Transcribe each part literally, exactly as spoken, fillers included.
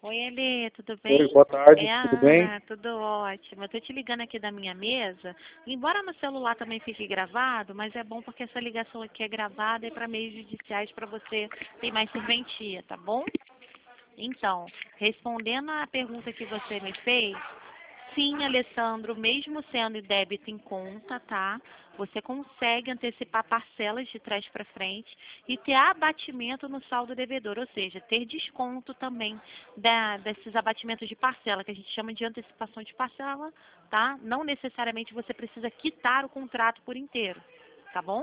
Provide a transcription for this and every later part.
Oi, Elê, tudo Oi, bem? boa tarde, É a tudo bem? Ana, tudo ótimo. Eu tô te ligando aqui da minha mesa, embora no celular também fique gravado, mas é bom porque essa ligação aqui é gravada e para meios judiciais para você ter mais serventia, tá bom? Então, respondendo à pergunta que você me fez, sim, Alessandro, mesmo sendo débito em conta, tá? Você consegue antecipar parcelas de trás para frente e ter abatimento no saldo devedor, ou seja, ter desconto também da, desses abatimentos de parcela, que a gente chama de antecipação de parcela, tá? Não necessariamente você precisa quitar o contrato por inteiro, tá bom?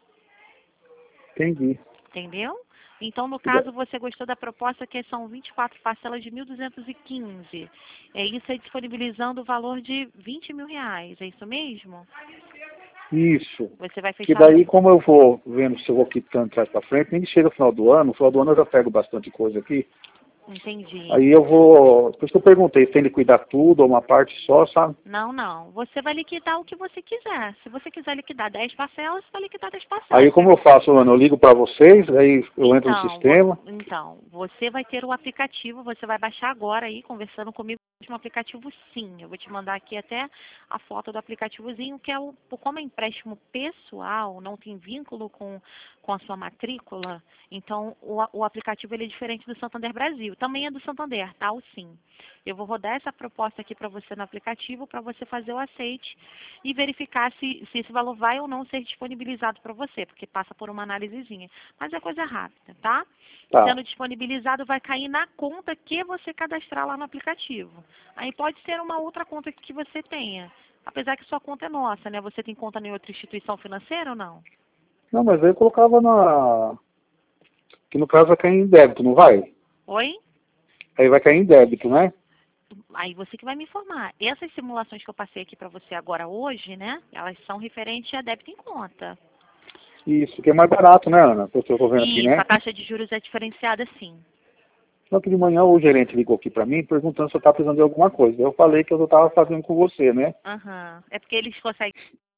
Entendi. Entendeu? Então, no E da- caso, você gostou da proposta que são vinte e quatro parcelas de mil duzentos e quinze. É isso aí disponibilizando o valor de vinte mil reais. É isso mesmo? Isso. Você vai Que fechar no... daí, como eu vou vendo se eu vou quitando trás para frente, nem que chega no final do ano, no final do ano eu já pego bastante coisa aqui. Entendi. Aí eu vou. Por isso que eu perguntei, tem que liquidar tudo ou uma parte só, sabe? Não, não. Você vai liquidar o que você quiser. Se você quiser liquidar dez parcelas, você vai liquidar dez parcelas. Aí como eu faço, Ana? Eu ligo para vocês, aí eu entro no Então, vo- sistema. então, você vai ter o aplicativo, você vai baixar agora aí, conversando comigo, um aplicativo sim. Eu vou te mandar aqui até a foto do aplicativozinho, que é o, como é empréstimo pessoal, não tem vínculo com, com a sua matrícula, então o, a- o aplicativo ele é diferente do Santander Brasil. Também é do Santander, tá? O sim. Eu vou rodar essa proposta aqui para você no aplicativo, para você fazer o aceite e verificar se, se esse valor vai ou não ser disponibilizado para você, porque passa por uma análisezinha. Mas é coisa rápida, tá? Tá. Sendo disponibilizado, vai cair na conta que você cadastrar lá no aplicativo. Aí pode ser uma outra conta que você tenha. Apesar que sua conta é nossa, né? Você tem conta em outra instituição financeira ou não? Não, mas aí eu colocava na. Que no caso vai cair em débito, não vai? Oi? Aí vai cair em débito, né? Aí você que vai me informar. Essas simulações que eu passei aqui para você agora hoje, né? Elas são referentes a débito em conta. Isso, que é mais barato, né, Ana? Que eu estou vendo aqui, Isso, né? a taxa de juros é diferenciada sim. Só que de manhã o gerente ligou aqui para mim perguntando se eu estava precisando de alguma coisa. Eu falei que eu estava fazendo com você, né? Aham. É porque eles conseguem.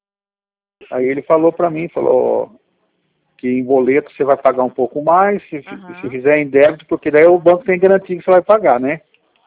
Aí ele falou para mim, falou que em boleto você vai pagar um pouco mais, se, se Aham. fizer em débito, porque daí o banco tem garantia que você vai pagar, né?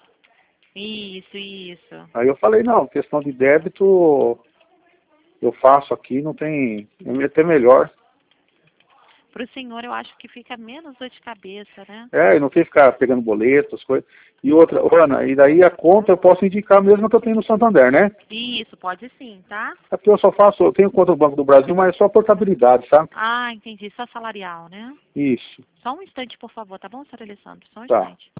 Isso, isso. Aí eu falei, não, questão de débito eu faço aqui, não tem, é até melhor. Para o senhor, eu acho que fica menos dor de cabeça, né? É, eu não tenho que ficar pegando boleto, as coisas. E outra, Ana, e daí a conta eu posso indicar a mesma que eu tenho no Santander, né? Isso, pode sim, tá? É porque eu só faço, eu tenho conta no Banco do Brasil, mas é só portabilidade, sabe? Ah, entendi. Só salarial, né? Isso, Só um instante, por favor, tá bom, senhor Alessandro? Só um tá. instante.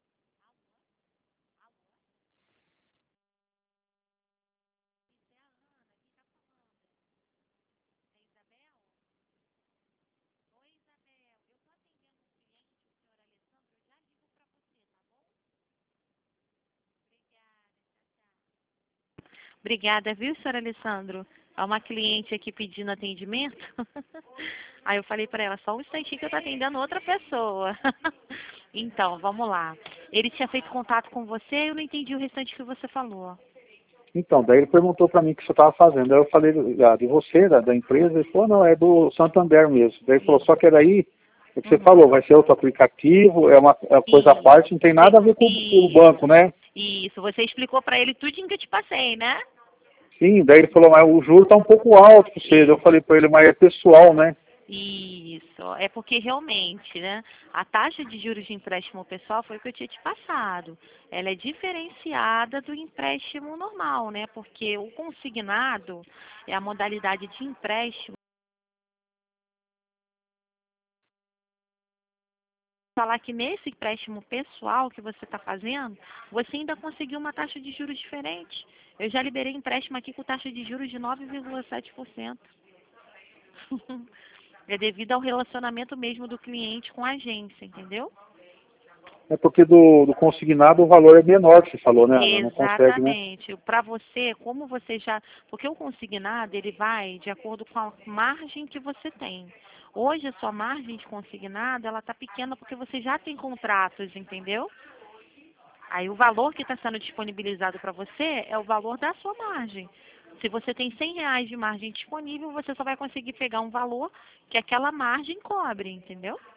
Obrigada, viu, senhor Alessandro? É uma cliente aqui pedindo atendimento. Aí eu falei para ela, só um instantinho que eu tô atendendo outra pessoa. Então, vamos lá. Ele tinha feito contato com você, eu não entendi o restante que você falou. Então, daí ele perguntou para mim o que você estava fazendo. Aí eu falei ah, de você, da, da empresa. Ele falou, não, é do Santander mesmo. Daí ele falou, só que era aí, o que você Uhum. falou, vai ser outro aplicativo, é uma, é uma coisa à Isso. parte, não tem nada a ver com, com o banco, Isso. né? Isso. Você explicou para ele tudinho que eu te passei, né? Sim, daí ele falou, mas o juro está um pouco alto para você. Eu falei para ele, mas é pessoal, né? Isso, é porque realmente, né, a taxa de juros de empréstimo pessoal foi o que eu tinha te passado. Ela é diferenciada do empréstimo normal, né? Porque o consignado é a modalidade de empréstimo. Falar que nesse empréstimo pessoal que você está fazendo, você ainda conseguiu uma taxa de juros diferente. Eu já liberei empréstimo aqui com taxa de juros de nove vírgula sete por cento. É devido ao relacionamento mesmo do cliente com a agência, entendeu? É porque do, do consignado o valor é menor que você falou, né, Ana? Não consegue, né? Exatamente. Para você, como você já... Porque o consignado, ele vai de acordo com a margem que você tem. Hoje, a sua margem de consignado, ela está pequena porque você já tem contratos, entendeu? Aí o valor que está sendo disponibilizado para você é o valor da sua margem. Se você tem cem reais de margem disponível, você só vai conseguir pegar um valor que aquela margem cobre, entendeu?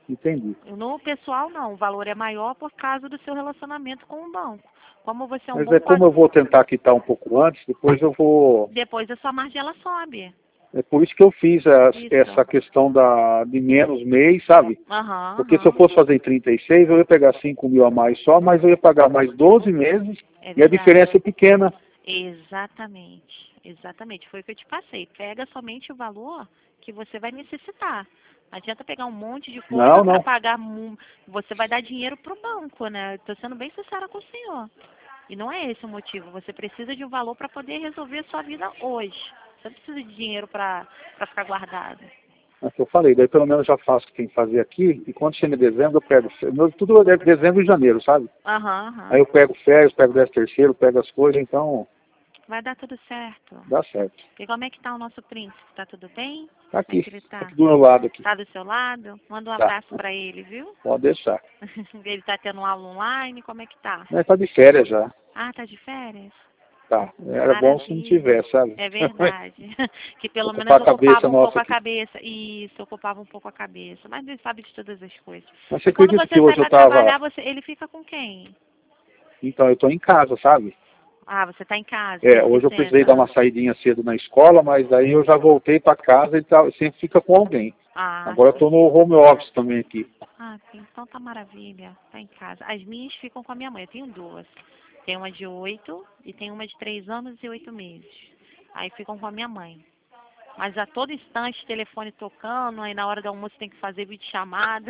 Entendi. No pessoal, não. O valor é maior por causa do seu relacionamento com o banco. Como você é um Mas bom é como eu vou tentar quitar um pouco antes, depois eu vou... depois a sua margem ela sobe. É por isso que eu fiz a, Isso. essa questão da, de menos mês, sabe? Aham, Porque se eu aham. fosse fazer em trinta e seis, eu ia pegar cinco mil a mais só, mas eu ia pagar mais doze meses É e a verdade. diferença é pequena. Exatamente. Exatamente. Foi o que eu te passei. Pega somente o valor que você vai necessitar. Não adianta pegar um monte de coisa Não, para não. pagar. mu- Você vai dar dinheiro para o banco, né? Estou sendo bem sincera com o senhor. E não é esse o motivo. Você precisa de um valor para poder resolver a sua vida hoje. Você não precisa de dinheiro para ficar guardado. É o que eu falei, daí pelo menos eu já faço o que tem que fazer aqui, e quando chega em dezembro eu pego, meu, tudo é dezembro e janeiro, sabe? Aham, aham. Aí eu pego férias, pego décimo terceiro, pego as coisas, então Vai dar tudo certo. dá certo. E como é que tá o nosso príncipe? Tá tudo bem? Tá Como é aqui, que ele tá tá? aqui do meu lado aqui. Tá do seu lado? Manda um Tá, abraço pra ele, viu? pode deixar. Ele tá tendo aula online? Como é que tá? Mas tá de férias já. Ah, tá de férias? Tá, era bom se não Maravilha. tivesse, sabe? É verdade. Que pelo menos Ocupar a ocupava cabeça um nossa pouco a aqui. cabeça. Isso, ocupava um pouco a cabeça. Mas ele sabe de todas as coisas. Mas você E quando acredita você que sai hoje eu pra tava... trabalhar, você, ele fica com quem? Então, eu tô em casa, sabe? Ah, você tá em casa, É, tem hoje eu precisei licença. dar uma saidinha cedo na escola, mas aí eu já voltei para casa e tá, sempre fica com alguém. Ah, Agora eu tô no home office também aqui. ah, então tá maravilha. Tá em casa. As minhas ficam com a minha mãe. Eu tenho duas. Tem uma de oito e tem uma de três anos e oito meses. Aí ficam com a minha mãe. Mas a todo instante, telefone tocando, aí na hora do almoço tem que fazer videochamada.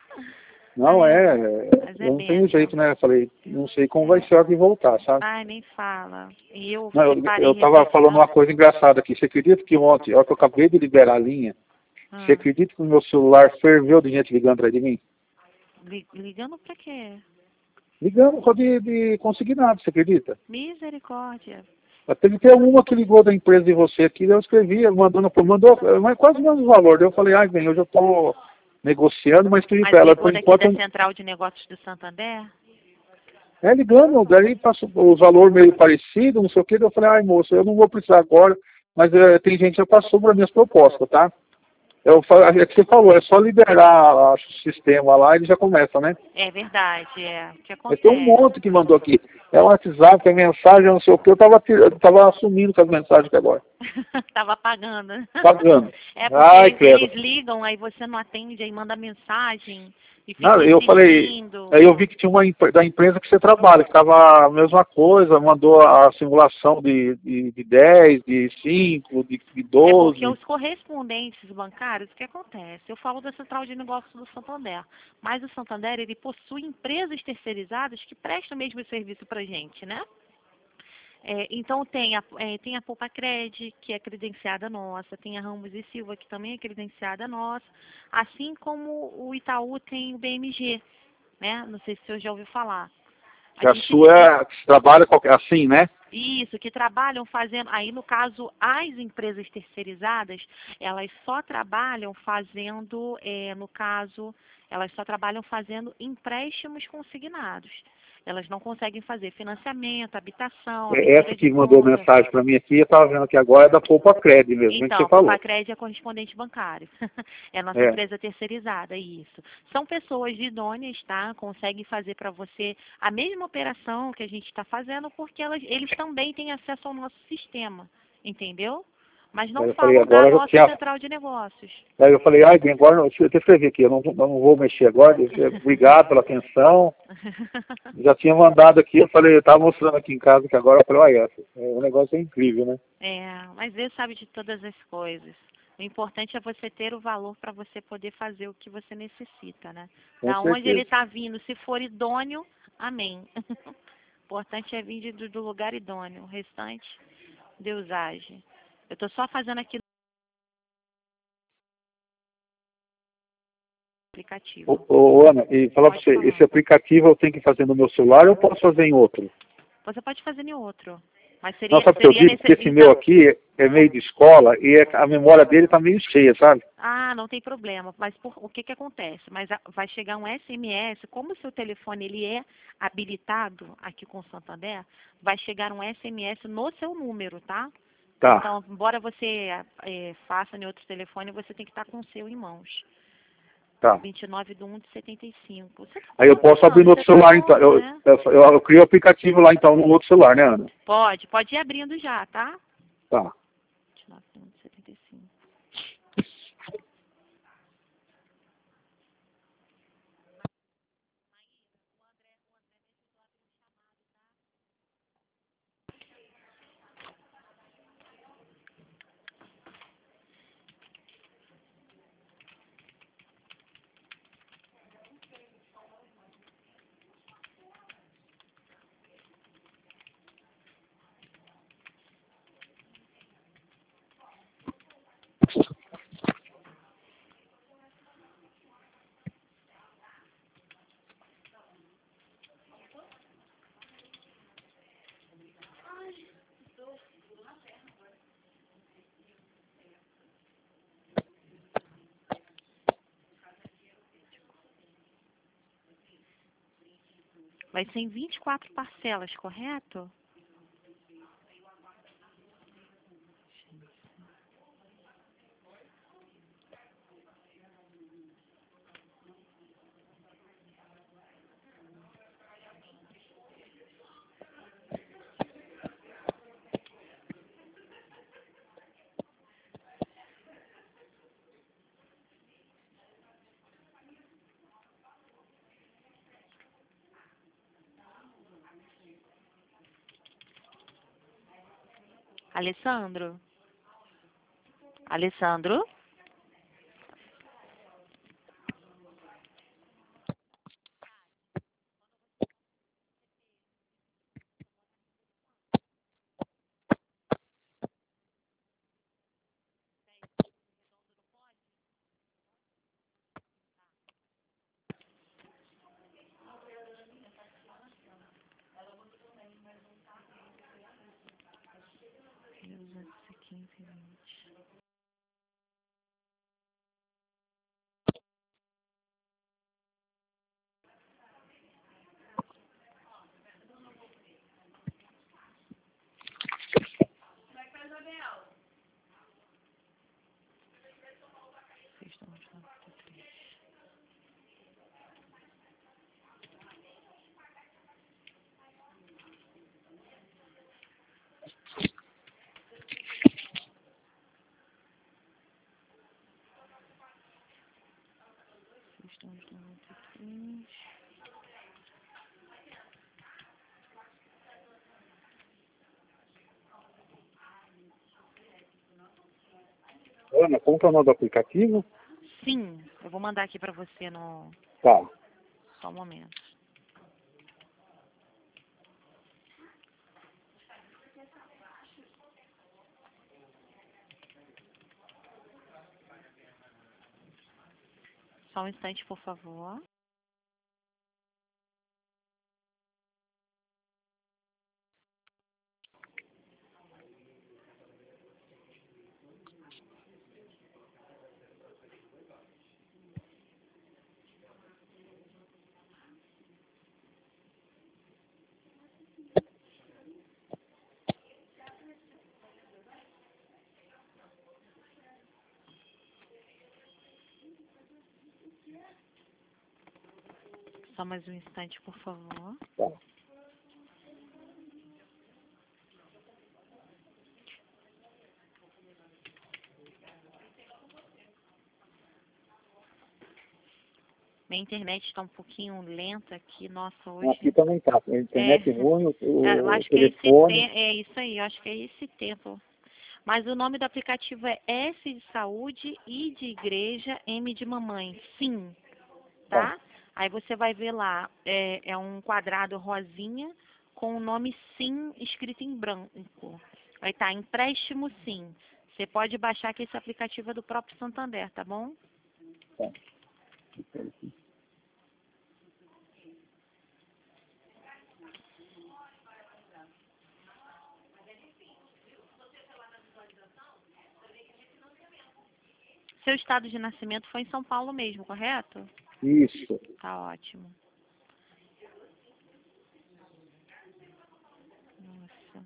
Não, Ai, é, mas é eu não tenho benção. jeito, né? Eu falei, não sei como vai ser a hora de voltar, sabe? Ai, nem fala. E eu Não, eu, separei eu tava falando uma recentemente. coisa engraçada aqui. Você acredita que ontem, a hora que eu acabei de liberar a linha, você Ah, acredita que o meu celular ferveu de gente ligando atrás de mim? li- ligando pra quê? Ligando só de, de consignado, você acredita? Misericórdia. Mas teve até uma que ligou da empresa de você aqui, eu escrevi, mandando, mandou, mas quase o mesmo valor. Daí eu falei, ai, bem, hoje eu estou negociando, mas escrevi Mas para ela, ligou por daqui enquanto, da eu- Central de Negócios do Santander? é ligando, daí passou os valores meio parecidos, não sei o que, daí eu falei, ai, moça, eu não vou precisar agora, mas é, tem gente que já passou para minhas propostas, tá? Eu, fa- é que você falou, é só liberar acho, o sistema lá e ele já começa, né? É verdade, é. O que Mas tem um acontece? monte que mandou aqui. É o WhatsApp, é mensagem, não sei o que, eu tava, tir- eu tava assumindo com as mensagens aqui agora. Tava pagando. Pagando. É porque Ai, eles, credo. eles ligam, aí você não atende, aí manda mensagem e fica Não, eu falei, insistindo. aí eu vi que tinha uma empre- da empresa que você trabalha, que estava a mesma coisa, mandou a simulação de, de, de dez, de cinco, de, de É porque doze. os correspondentes bancários, o que acontece? Eu falo da Central de Negócios do Santander, mas o Santander, ele possui empresas terceirizadas que prestam o mesmo serviço para gente, né? É, então tem a, é, tem a Poupa-Cred, que é credenciada nossa, tem a Ramos e Silva, que também é credenciada nossa, assim como o Itaú tem o B M G, né? Não sei se o senhor já ouviu falar. A Que a gente, sua é, que trabalha qualquer, assim, né? isso, que trabalham fazendo, aí no caso, as empresas terceirizadas, elas só trabalham fazendo, é, no caso, elas só trabalham fazendo empréstimos consignados. Elas não conseguem fazer financiamento, habitação, É essa abertura de que mandou conta. mensagem para mim aqui, eu estava vendo aqui agora, é da Poupa Cred mesmo, é que Então, você a falou. Poupa-Cred é correspondente bancário. É a nossa É. empresa terceirizada, isso. São pessoas idôneas, tá? Conseguem fazer para você a mesma operação que a gente está fazendo, porque elas, eles também têm acesso ao nosso sistema, entendeu? Mas não Aí eu falei, falam da agora eu nossa tinha. central de negócios. Aí eu falei, ai, bem, agora eu deixa eu até escrever aqui, eu não, eu não vou mexer agora, obrigado pela atenção. Já tinha mandado aqui, eu falei, eu estava mostrando aqui em casa que agora eu falei, olha, essa, é, o negócio é incrível, né? É, mas Deus sabe de todas as coisas. O importante é você ter o valor para você poder fazer o que você necessita, né? Com Da onde ele certeza. está vindo, se for idôneo, amém. O importante é vir do, do lugar idôneo. O restante, Deus age. Eu estou só fazendo aqui no aplicativo. Ô, ô, Ana, e falar para Pode você, falar. esse aplicativo eu tenho que fazer no meu celular ou eu posso fazer em outro? Você pode fazer em outro. Mas Não, seria, sabe o que eu seria digo? nesse. Porque esse Então, meu aqui é meio de escola e é- a memória dele está meio cheia, sabe? ah, não tem problema. Mas por, o que que acontece? Mas a- vai chegar um S M S, como o seu telefone ele é habilitado aqui com o Santander, vai chegar um S M S no seu número, tá? Tá. Então, embora você eh, faça em outro telefone, você tem que estar com o seu em mãos. Tá. vinte e nove de um de setenta e cinco. Você tá Aí eu posso abrir no outro você tá celular, bom, então. Eu, né? eu, eu, eu crio o aplicativo lá, então, no outro celular, né, Ana? Pode, pode ir abrindo já, tá? Tá. vinte e nove de um de setenta e cinco. Vai ser em vinte e quatro parcelas, correto? Alessandro? Alessandro? duzentos e quinze, vinte. seis, nove, nove, três. seis, nove, nove, três. Ana, como que é o nome do aplicativo? Sim, eu vou mandar aqui pra você no... Tá. Só um momento. Só um instante, por favor. Só mais um instante, por favor. Tá. Minha internet está um pouquinho lenta aqui. Nossa, hoje... Aqui também tá. A É, internet ruim, o, eu o, o acho que é esse telefone. tempo, é isso aí, eu acho que é esse tempo. Mas o nome do aplicativo é S de saúde, I de igreja, M de mamãe. Sim, tá? Aí você vai ver lá, é, é um quadrado rosinha com o nome Sim escrito em branco. Vai estar empréstimo Sim. Você pode baixar que esse aplicativo é do próprio Santander, tá bom? Tá. Seu estado de nascimento foi em São Paulo mesmo, correto? Isso. Tá ótimo. Nossa.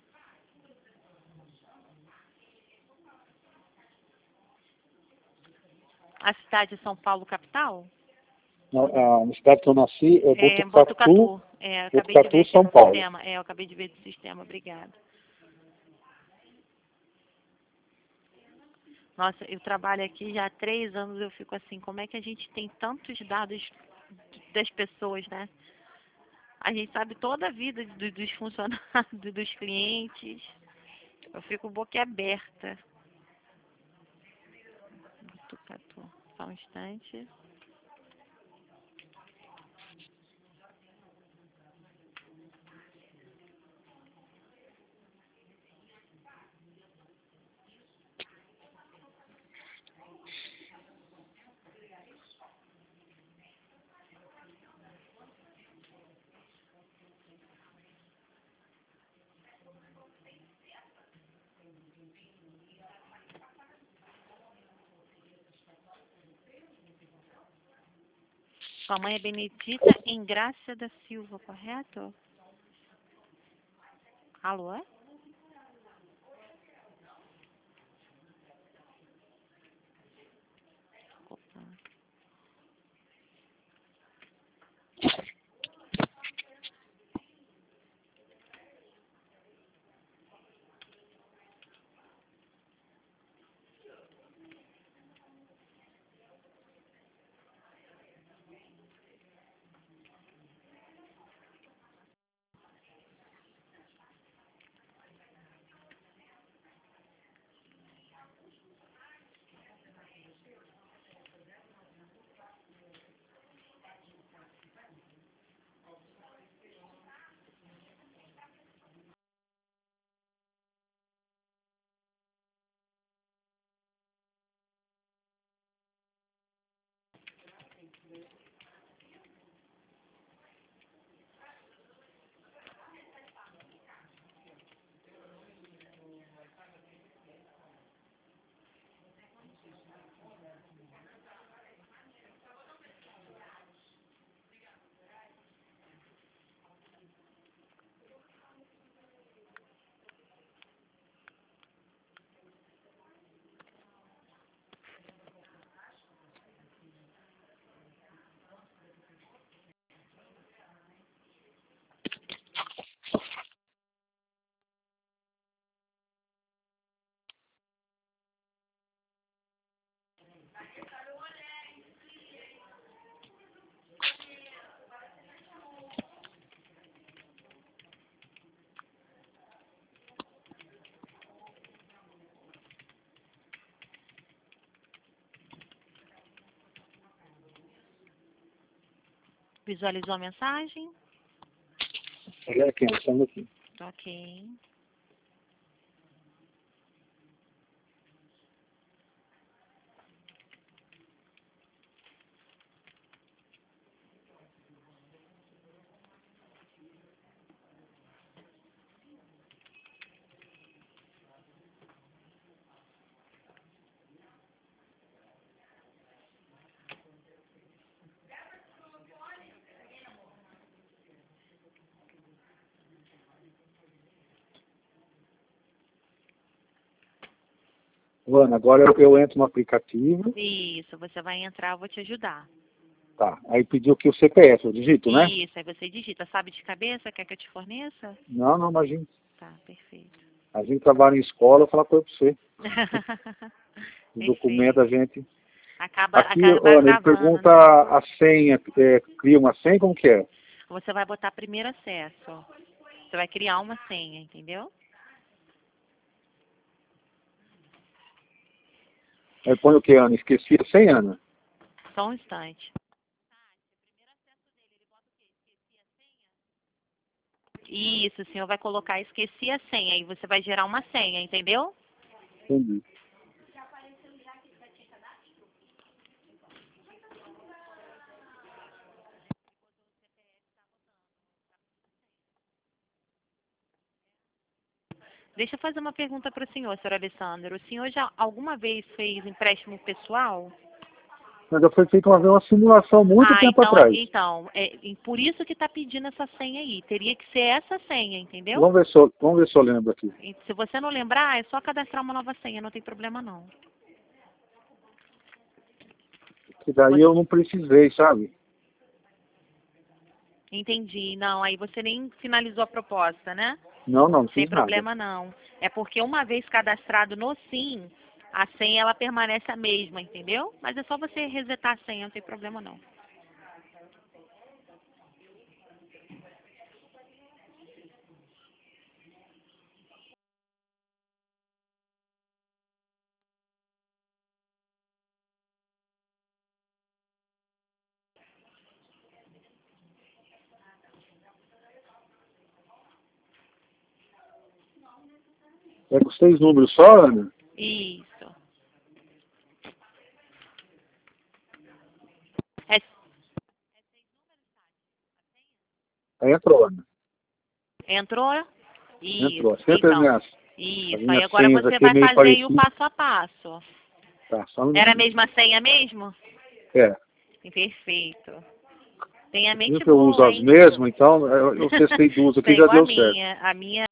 A cidade de São Paulo, capital? Na, a, na cidade que eu nasci é É, Botucatu, Botucatu. É, eu acabei de ver Botucatu, aqui São no Paulo. sistema. É, eu acabei de ver do sistema, obrigada. Nossa, eu trabalho aqui já há três anos, eu fico assim, como é que a gente tem tantos dados das pessoas, né? A gente sabe toda a vida do- dos funcionários, dos clientes. Eu fico boquiaberta. Botucatu. Só um instante. Sua mãe é Benedita Engrácia da Silva, correto? Alô? Opa. Visualizou a mensagem? Olha aqui, estamos aqui. Ok. Ana, agora eu, eu entro no aplicativo. Isso, você vai entrar, eu vou te ajudar. Tá, aí pediu aqui o C P F, eu digito, né? Isso, aí você digita. Sabe de cabeça? Quer que eu te forneça? Não, não, imagina. Tá, perfeito. A gente trabalha em escola, eu falo coisa pra você. O documento a Perfeito. gente... Acaba, Aqui, acaba Ana, ele gravando, pergunta né? a senha, é, cria uma senha, como que é? Você vai botar primeiro acesso. Você vai criar uma senha, entendeu? Aí põe o que, Ana? Esqueci a senha, Ana? Só um instante. Isso, o senhor vai colocar esqueci a senha e você vai gerar uma senha, entendeu? Entendi. Deixa eu fazer uma pergunta para o senhor, senhor Alessandro. O senhor já alguma vez fez empréstimo pessoal? Mas já foi feita uma vez uma simulação muito Ah, tempo então, atrás. então, é e por isso que está pedindo essa senha aí. Teria que ser essa senha, entendeu? Vamos ver se eu, vamos ver se eu lembro aqui. E se você não lembrar, é só cadastrar uma nova senha, não tem problema não. Que daí Você- eu não precisei, sabe? Entendi. Não, aí você nem finalizou a proposta, né? Não, não, não Sem fiz nada. problema não. É porque uma vez cadastrado no SIM, a senha ela permanece a mesma, entendeu? Mas é só você resetar a senha, não tem problema não. É com os três números só, Ana? Isso. É, Aí entrou, Ana. entrou? Isso. Entrou. Sempre Então, as minhas, as isso. Aí minhas agora senhas você aqui é vai meio fazer aí o parecido. passo a passo. Tá, só um Era a minutinho. mesma senha mesmo? É. Perfeito. Tem a mente Viu que eu uso boa, as hein? mesmas, então eu, eu testei duas aqui e Tá já igual a deu certo. minha. A minha.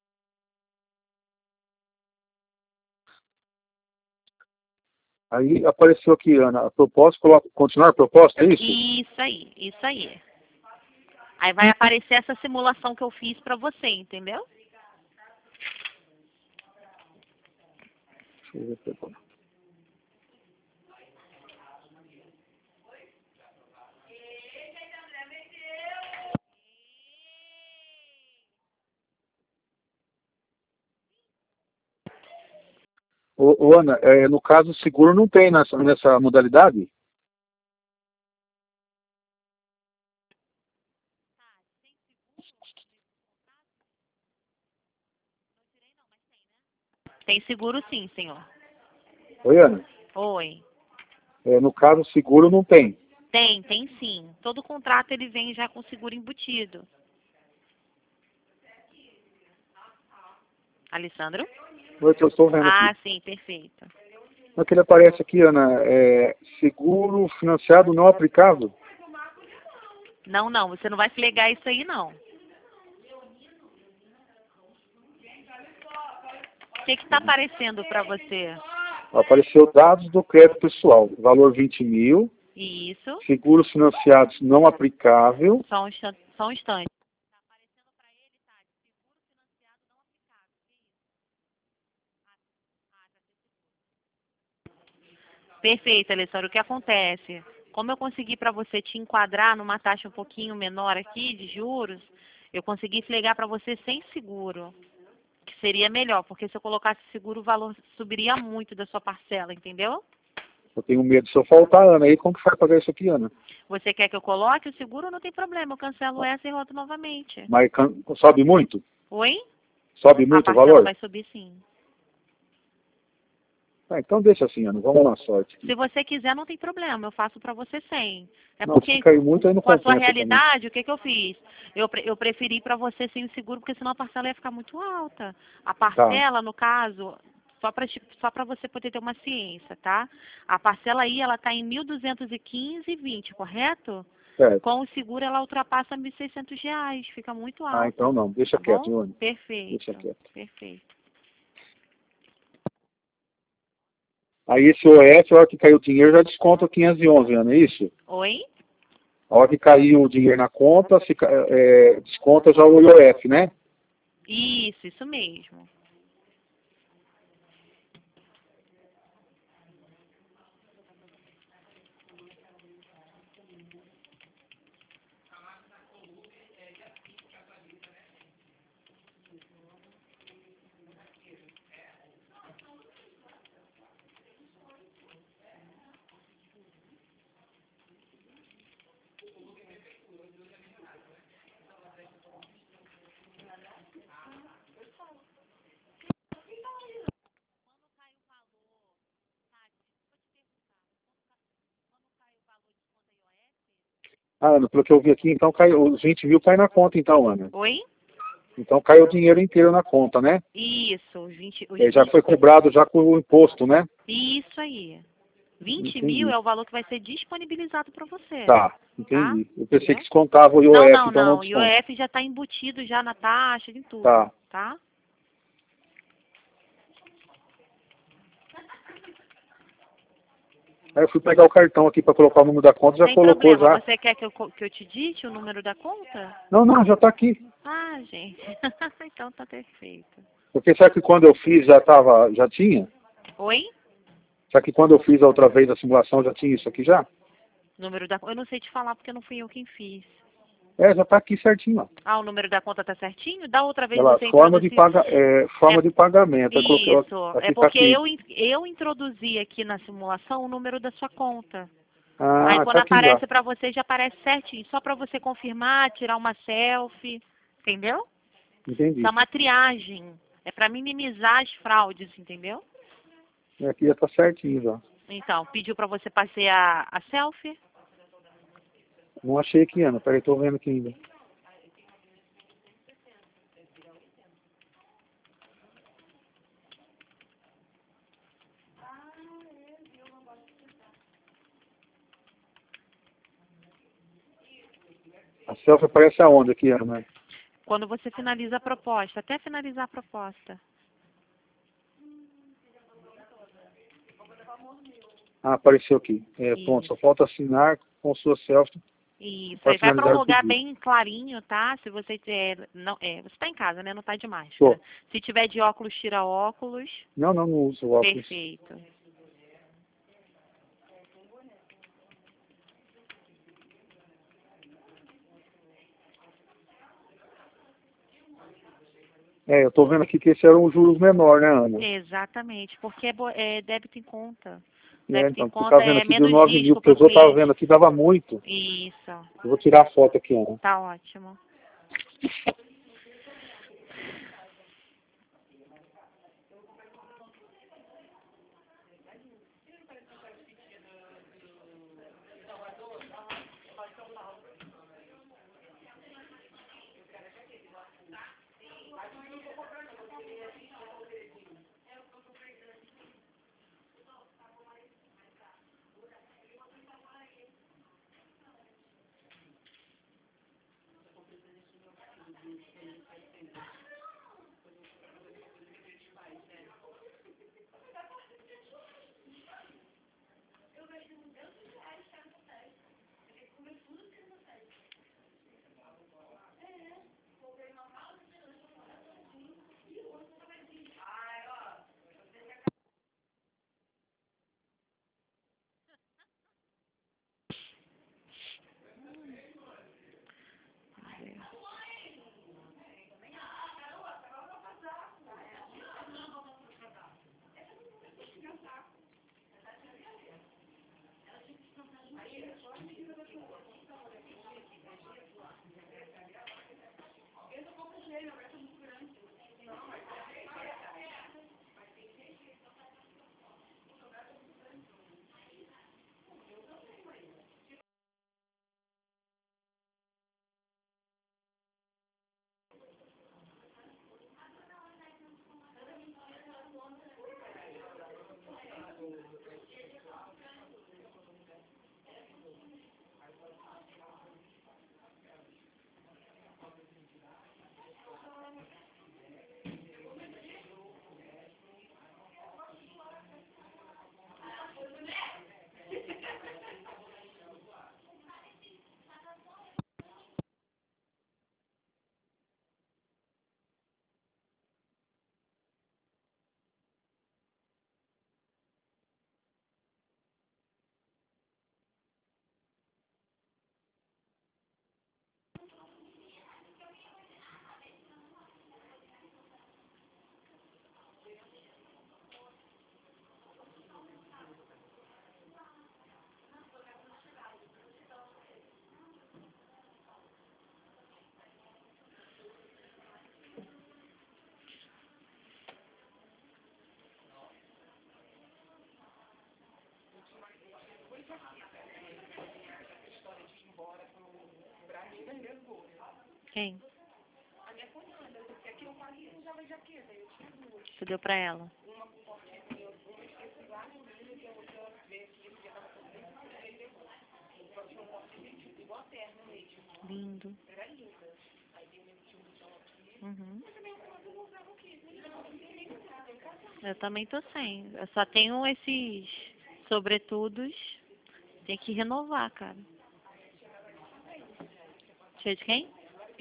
Aí apareceu aqui, Ana, a proposta, coloca, continuar a proposta, é isso? Isso aí, isso aí. Aí vai aparecer essa simulação que eu fiz pra você, entendeu? Deixa eu ver aqui agora. Ô, ô, Ana, é, no caso, seguro não tem nessa, nessa modalidade? Tem seguro sim, senhor. Oi, Ana? Oi. É, no caso, seguro não tem. Tem, tem sim. Todo contrato ele vem já com seguro embutido. Alessandro? Não é que eu estou vendo Ah, aqui. sim, perfeito. Não é que ele aparece aqui, Ana, é, seguro financiado não aplicável. Não, não, você não vai flegar isso aí, não. O que que tá aparecendo pra você? Apareceu dados do crédito pessoal, valor vinte mil, Isso. seguros financiados não aplicável. Só um instante. Só um instante. Perfeito, Alessandro. O que acontece? Como eu consegui para você te enquadrar numa taxa um pouquinho menor aqui de juros, eu consegui flegar para você sem seguro, que seria melhor, porque se eu colocasse seguro, o valor subiria muito da sua parcela, entendeu? Eu tenho medo se eu faltar, Ana, aí como que vai pagar isso aqui, Ana? Você quer que eu coloque o seguro? Não tem problema, eu cancelo essa e rodo novamente. Mas can- sobe muito? Oi? Sobe A muito o parcela valor? vai subir sim. Ah, então deixa assim, Ana, vamos na sorte. Se você quiser, não tem problema, eu faço para você sem. É Não, se porque, cair muito, aí não com a sua compensa também. realidade, o que, que eu fiz? Eu, pre- eu preferi para você sem o seguro, porque senão a parcela ia ficar muito alta. A Tá, parcela, no caso, só para só para você poder ter uma ciência, tá? A parcela aí, ela está em mil duzentos e quinze e vinte, correto? certo. Com o seguro, ela ultrapassa mil e seiscentos reais, fica muito Ah, alta. então não, deixa Tá quieto, bom? viu, Ana? Perfeito, Deixa quieto. perfeito. Aí esse O F, a hora que caiu o dinheiro, já desconta quinhentos e onze, Ana, é isso? Oi? A hora que caiu o dinheiro na conta, se, ca- é, desconta já o I O F, né? Isso, isso mesmo. Ah, Ana, pelo que eu vi aqui, então caiu, os vinte mil cai na conta, então, Ana. Oi? Então caiu o dinheiro inteiro na conta, né? Isso, os vinte, os É, já vinte, foi cobrado já com o imposto, né? isso aí. Vinte mil Entendi. é o valor que vai ser disponibilizado para você, Tá, tá? entendi. Eu pensei Entendeu? que descontava o Não, I O F, não, então não não. O desconta. I O F já está embutido já na taxa, em tudo, Tá. tá? Aí eu fui pegar o cartão aqui para colocar o número da conta, já Sem colocou problema. já. Você quer que eu, co- que eu te dite o número da conta? Não, não, já está aqui. Ah, gente. Então tá perfeito. Porque sabe que quando eu fiz já tava, já tinha? Oi? Sabe que quando eu fiz a outra vez a simulação já tinha isso aqui já? Número da eu não sei te falar porque não fui eu quem fiz. É, já está aqui certinho, ó. Ah, o número da conta tá certinho? Da outra vez Ela, você forma de, introduziu. paga, é, É forma de pagamento. Eu coloquei, ó, isso. É aqui tá porque aqui. eu in- eu introduzi aqui na simulação o número da sua conta. Aí Ah, quando tá aqui já. aparece pra você já aparece certinho, só pra você confirmar, tirar uma selfie, entendeu? Isso é Entendi. uma triagem. É pra minimizar as fraudes, entendeu? É, aqui já está certinho já. Então, pediu pra você fazer a, a selfie? Não achei aqui, Ana. Peraí, tô vendo aqui ainda. A selfie aparece aonde aqui, Ana? Quando você finaliza a proposta, até finalizar a proposta. Ah, apareceu aqui. É, pronto, só Isso. falta assinar com sua selfie Isso. para Aí vai para um finalizar o lugar pedido. bem clarinho, tá? Se você tiver, não, é, você está em casa, né? Não está de Tô. máscara. Se tiver de óculos, tira óculos. Não, não, não uso óculos. Perfeito. É, eu tô vendo aqui que esse era um juros menor, né, Ana? Exatamente, porque é, bo- é débito em conta. É, Débito em então, você conta tá vendo é aqui deu menos nove mil, risco porque para o os outros tava vendo cliente. aqui, dava muito. Isso, Eu vou tirar a foto aqui, Ana. tá ótimo. Quem? Você deu pra ela? Lindo. Uhum. Eu também tô sem. Eu só tenho esses sobretudos, tem que renovar, cara. Cheio de quem?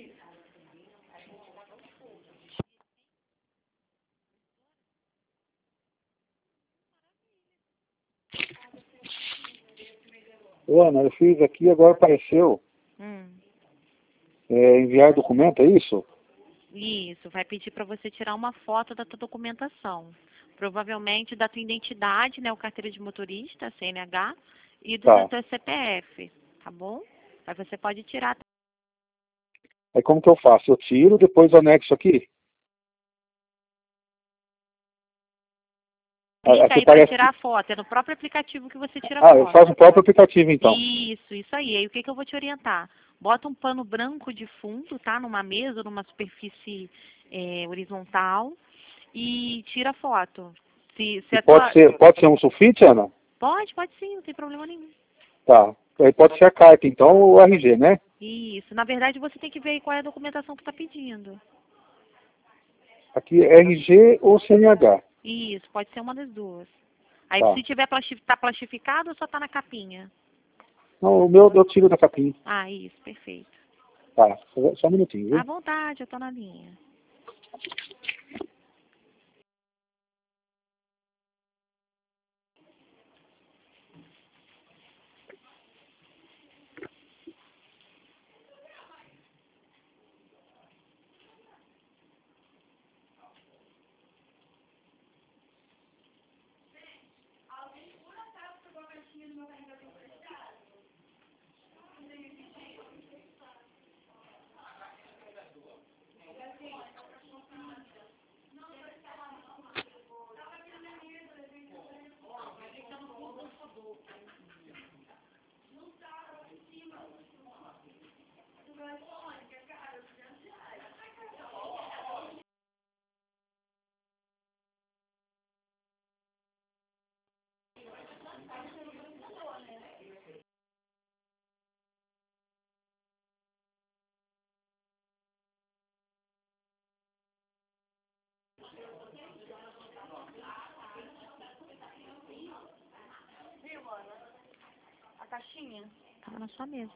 Ô, Ana, eu fiz aqui, agora apareceu Hum. é, enviar documento, é isso? Isso, vai pedir para você tirar uma foto da tua documentação. Provavelmente da tua identidade, né, o carteira de motorista, C N H, e do Tá. teu C P F, tá bom? Aí você pode tirar. Aí como que eu faço? Eu tiro, depois anexo aqui? Clica Aqui aí para parece... tirar a foto. É no próprio aplicativo que você tira a Ah, eu foto. faço no próprio aplicativo, então. Isso, isso aí. Aí o que, que eu vou te orientar? Bota um pano branco de fundo, tá? Numa mesa, numa superfície é, horizontal e tira a foto. Se, se E a pode tua... ser, pode ser um sulfite, Ana? Pode, pode sim, não tem problema nenhum. Tá. Aí pode ser a carta, então, ou o R G, né? Isso. Na verdade, você tem que ver qual é a documentação que está pedindo. Aqui é R G ou C N H. Isso, pode ser uma das duas. Aí, Tá. se tiver plasti tá plastificado, só tá na capinha. Não, o meu eu tiro da capinha. Ah, isso, perfeito. Tá, só só um minutinho, À viu? vontade, eu tô na linha. A caixinha? Tava na sua mesa.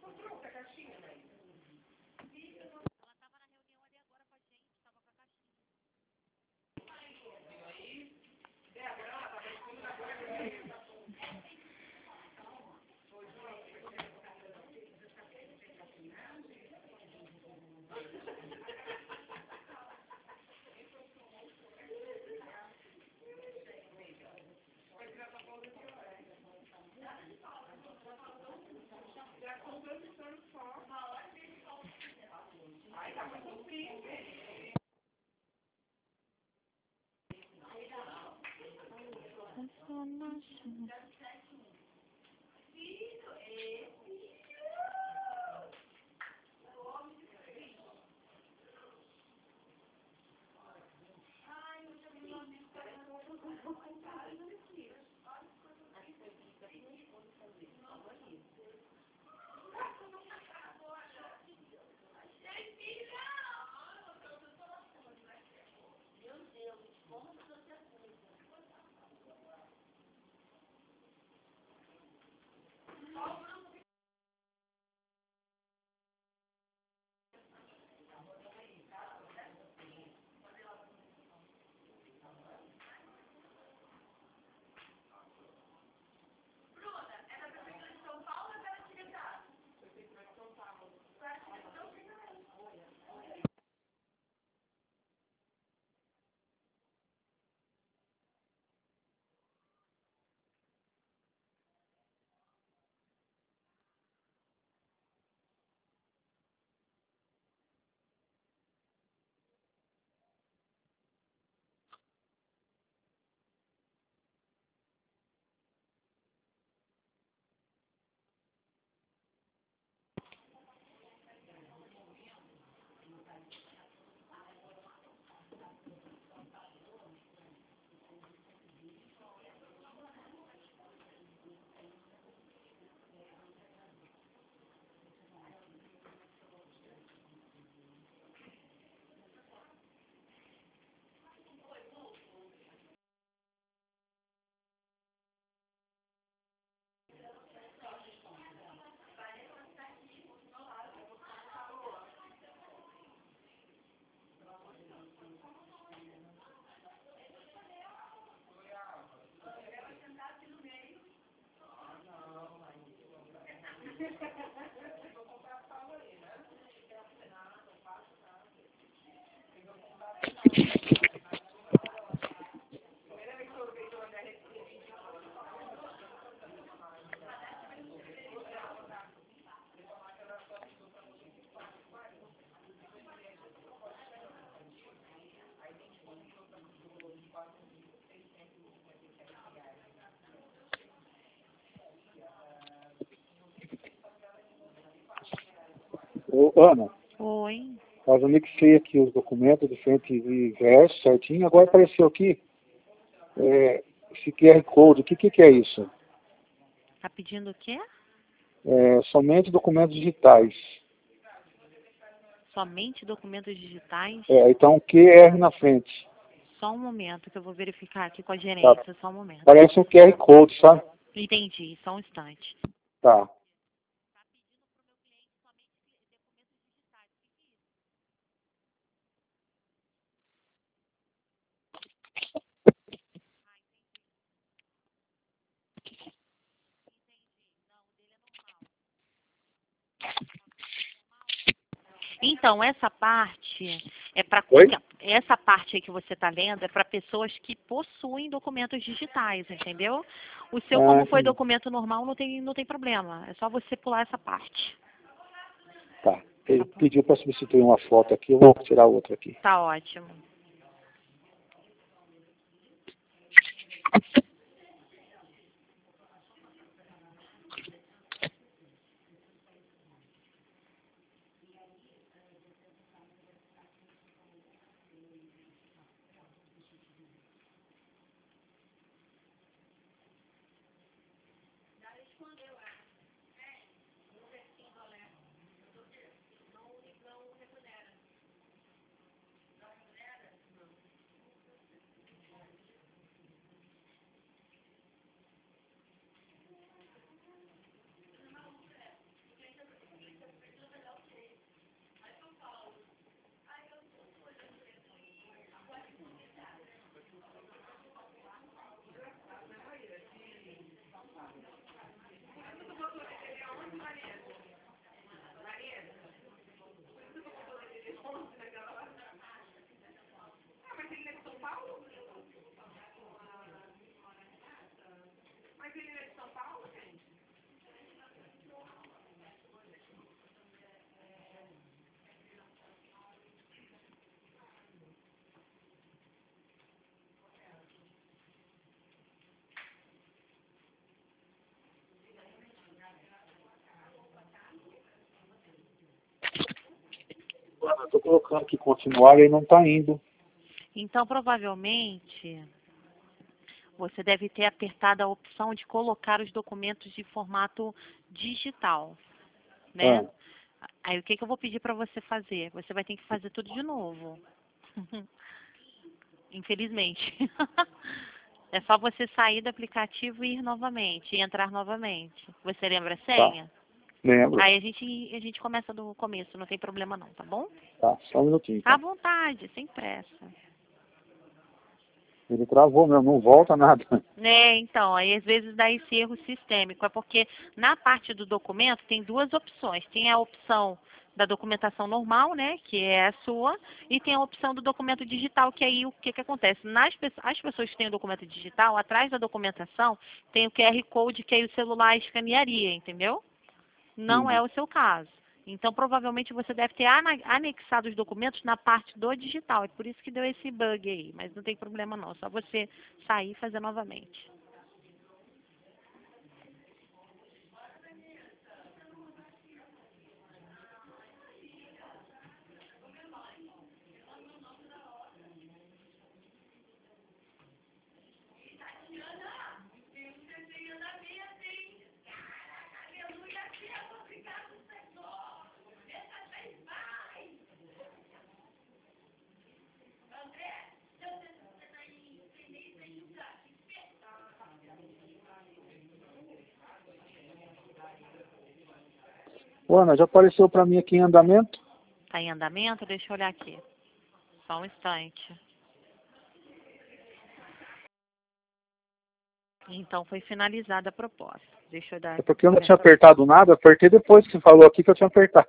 Ô, Ana, Oi. eu anexei aqui os documentos de frente e verso certinho. Agora apareceu aqui é, esse Q R Code. O que, que, que é isso? Tá pedindo o quê? É, somente documentos digitais. Somente documentos digitais? É, então Q R na frente. Só um momento que eu vou verificar aqui com a Tá. gerência. Só um momento. Parece um Q R Code, sabe? Entendi. Só um instante. Tá. Então, essa parte é para Oi? essa parte aí que você está lendo é para pessoas que possuem documentos digitais, entendeu? O seu, Ah, como foi entendi. documento normal, não tem, não tem problema. É só você pular essa parte. Tá. Ele pediu para substituir uma foto aqui, eu vou tirar outra aqui. Tá ótimo. Ana, eu tô colocando aqui continuar e aí não tá indo. Então, provavelmente, você deve ter apertado a opção de colocar os documentos de formato digital, né? Ah, Aí, o que, que eu vou pedir para você fazer? Você vai ter que fazer tudo de novo. Infelizmente. É só você sair do aplicativo e ir novamente, e entrar novamente. Você lembra a tá. senha? Lembro. Aí a gente, a gente começa do começo, não tem problema não, tá bom? Tá, só um minutinho, À então. vontade, sem pressa. Ele travou mesmo, não volta nada. É, então, aí às vezes dá esse erro sistêmico. É porque na parte do documento tem duas opções. Tem a opção da documentação normal, né, que é a sua, e tem a opção do documento digital, que aí o que, que acontece? Nas pe- as pessoas que têm o documento digital, atrás da documentação, tem o Q R Code que aí o celular escanearia, entendeu? Não é Uhum. o seu caso. Então, provavelmente você deve ter ana- anexado os documentos na parte do digital. É por isso que deu esse bug aí. Mas não tem problema não. É só você sair e fazer novamente. Ô, Ana, já apareceu para mim aqui em andamento? Está em andamento? Deixa eu olhar aqui. Só um instante. Então, foi finalizada a proposta. Deixa eu dar É porque eu não olhar tinha pra você. apertado nada, apertei depois que você falou aqui que eu tinha apertado.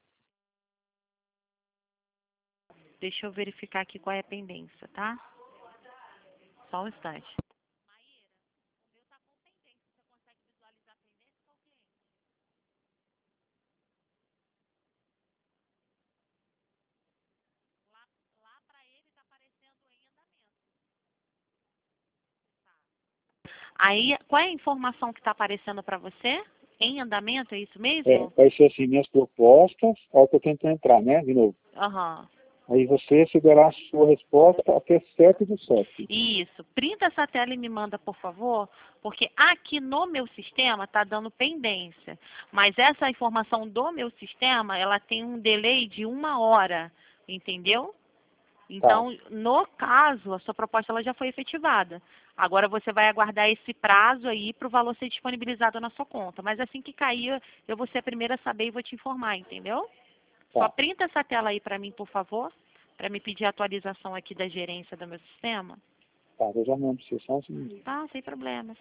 Deixa eu verificar aqui qual é a pendência, tá? Só um instante. Aí, qual é a informação que está aparecendo para você? Em andamento, é isso É, mesmo? vai ser assim, minhas propostas, a hora que eu tento entrar, né, de novo. Aham. Aí você receberá a sua resposta até sete do sete. Isso. Printa essa tela e me manda, por favor, porque aqui no meu sistema está dando pendência. Mas essa informação do meu sistema, ela tem um delay de uma hora, entendeu? Tá, Então, no caso, a sua proposta ela já foi efetivada. Agora você vai aguardar esse prazo aí para o valor ser disponibilizado na sua conta. Mas assim que cair, eu vou ser a primeira a saber e vou te informar, entendeu? Só tá, printa essa tela aí para mim, por favor, para me pedir a atualização aqui da gerência do meu sistema. tá, eu já mando pra você só um segundo. Tá, sem problemas.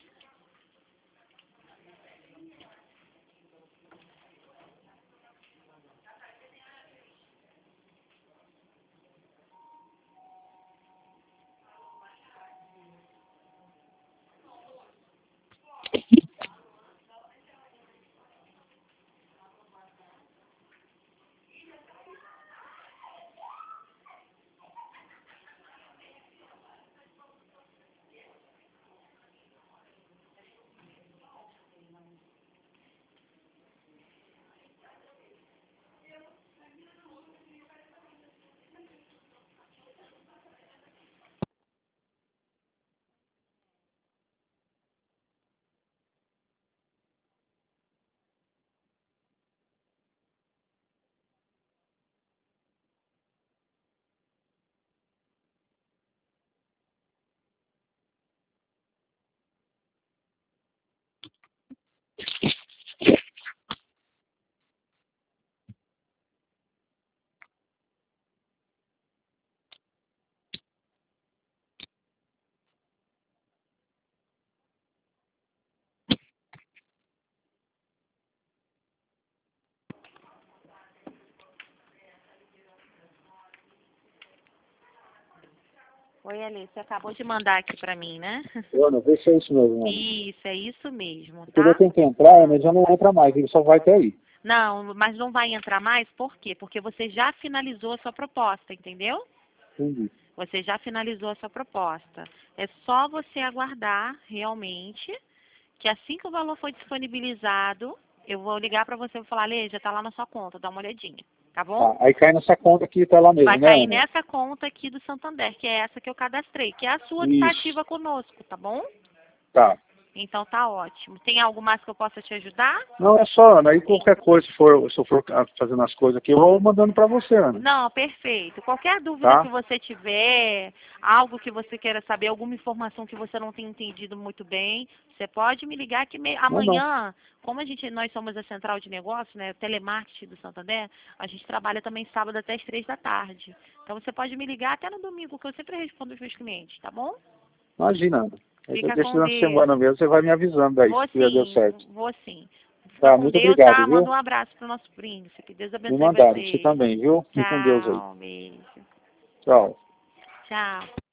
Oi, Alice, você acabou de mandar aqui para mim, né? Ana, vê se é isso mesmo, Ana. Isso, é isso mesmo, Porque eu tá? tenho que entrar, mas já não entra mais, ele só vai até aí. Não, mas não vai entrar mais, por quê? Porque você já finalizou a sua proposta, entendeu? Entendi. Você já finalizou a sua proposta. É só você aguardar realmente que assim que o valor for disponibilizado, eu vou ligar para você e vou falar, Lê, já está lá na sua conta, dá uma olhadinha. tá bom? Tá, aí cai nessa conta aqui, tá lá mesmo, Vai né, cair Ana? nessa conta aqui do Santander, que é essa que eu cadastrei, que é a sua que está Isso. ativa conosco, tá bom? Tá. Então tá ótimo. Tem algo mais que eu possa te ajudar? Não, é só, Ana, aí qualquer coisa, se, for, se eu for fazendo as coisas aqui, eu vou mandando pra você, Ana. Não, perfeito. Qualquer dúvida Tá? que você tiver, algo que você queira saber, alguma informação que você não tenha entendido muito bem, você pode me ligar que me... Não, não. amanhã, como a gente, nós somos a central de negócio, né, o telemarketing do Santander, a gente trabalha também sábado até as três da tarde. Então você pode me ligar até no domingo, que eu sempre respondo os meus clientes, tá bom? Imagina, Ana. Aí Fica deixa com na Deus. semana mesmo, você vai me avisando daí, Vou se já deu sim, certo. vou sim. Fica Tá, com muito Deus, obrigado, tá? viu? Manda um abraço pro nosso príncipe. Que Deus Me abençoe mandaram, você vocês. também, viu? Fique com Deus aí. Tchau, beijo. Tchau. Tchau.